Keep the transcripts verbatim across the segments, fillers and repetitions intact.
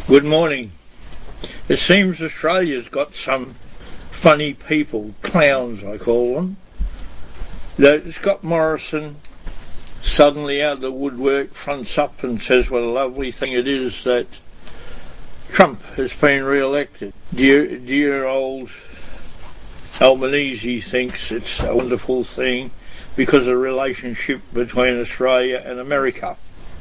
Good morning. It seems Australia's got some funny people, clowns I call them. That Scott Morrison suddenly out of the woodwork fronts up and says what a lovely thing it is that Trump has been re-elected. Dear, dear old Albanese thinks it's a wonderful thing because of the relationship between Australia and America.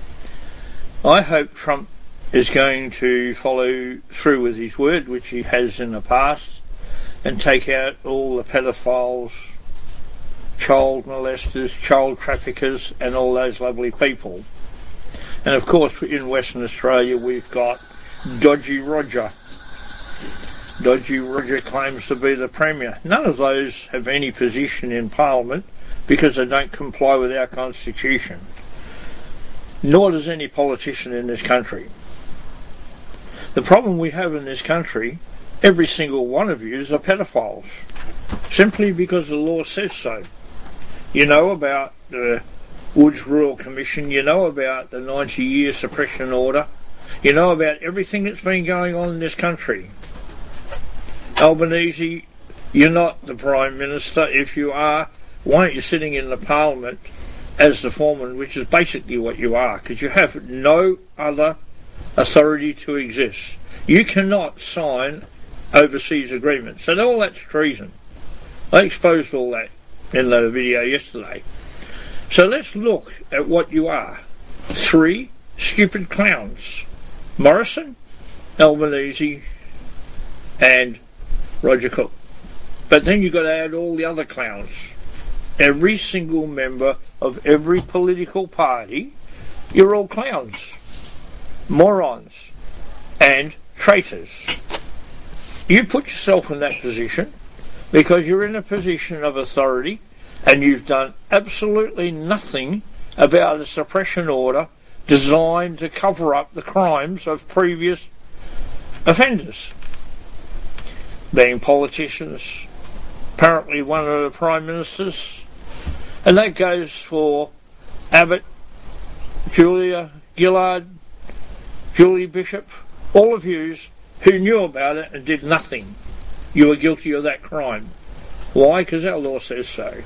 I hope Trump is going to follow through with his word, which he has in the past, and take out all the pedophiles, child molesters, child traffickers, and all those lovely people. And of course, in Western Australia, we've got Dodgy Roger. Dodgy Roger claims to be the Premier. None of those have any position in Parliament because they don't comply with our Constitution. Nor does any politician in this country. The problem we have in this country, every single one of you are pedophiles, simply because the law says so. You know about the Woods Royal Commission, you know about the ninety year suppression order, you know about everything that's been going on in this country. Albanese, you're not the Prime Minister. If you are, why aren't you sitting in the Parliament as the foreman, which is basically what you are, because you have no other authority to exist. You cannot sign overseas agreements. So all that's treason. I exposed all that in the video yesterday. So let's look at what you are. Three stupid clowns. Morrison, Albanese, and Roger Cook. But then you've got to add all the other clowns. Every single member of every political party, you're all clowns, morons, and traitors. You put yourself in that position because you're in a position of authority and you've done absolutely nothing about a suppression order designed to cover up the crimes of previous offenders. Being politicians, apparently one of the Prime Ministers, and that goes for Abbott, Julia Gillard, Julie Bishop, all of yous who knew about it and did nothing. You were guilty of that crime. Why? Because our law says so.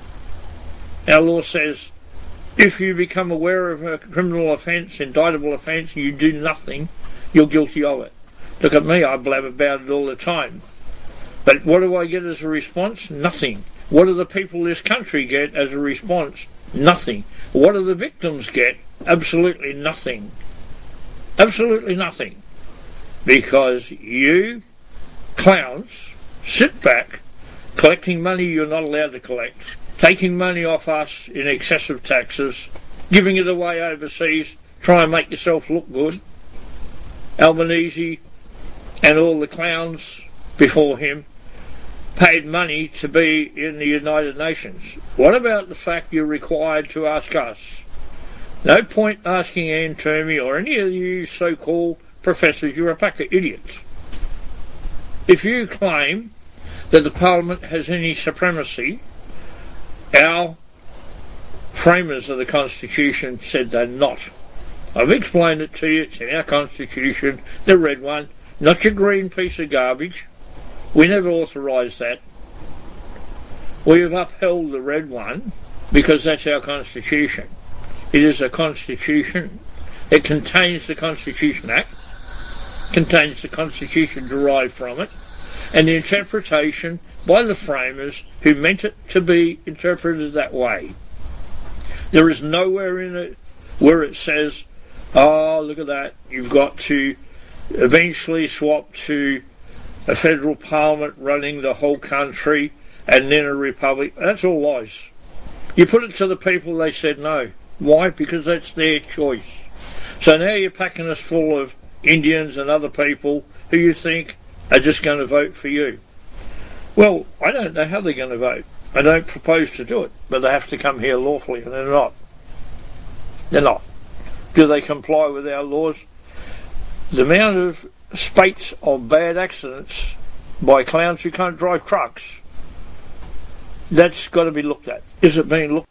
Our law says if you become aware of a criminal offence, indictable offence, and you do nothing, you're guilty of it. Look at me, I blab about it all the time. But what do I get as a response? Nothing. What do the people of this country get as a response? Nothing. What do the victims get? Absolutely nothing. Absolutely nothing. Because you clowns sit back collecting money you're not allowed to collect, taking money off us in excessive taxes, giving it away overseas, try and make yourself look good. Albanese and all the clowns before him paid money to be in the United Nations. What about the fact you're required to ask us? No point asking Ann Termy or any of you so-called professors. You're a pack of idiots. If you claim that the Parliament has any supremacy, our framers of the Constitution said they're not. I've explained it to you. It's in our Constitution, the red one, not your green piece of garbage. We never authorised that. We have upheld the red one because that's our Constitution. It is a Constitution. It contains the Constitution Act, contains the Constitution derived from it, and the interpretation by the framers who meant it to be interpreted that way. There is nowhere in it where it says, oh, look at that, you've got to eventually swap to a federal parliament running the whole country and then a republic. That's all lies. You put it to the people, they said no. Why? Because that's their choice. So now you're packing us full of Indians and other people who you think are just going to vote for you. Well, I don't know how they're going to vote. I don't propose to do it, but they have to come here lawfully, and they're not. They're not. Do they comply with our laws? The amount of spates of bad accidents by clowns who can't drive trucks, that's got to be looked at. Is it being looked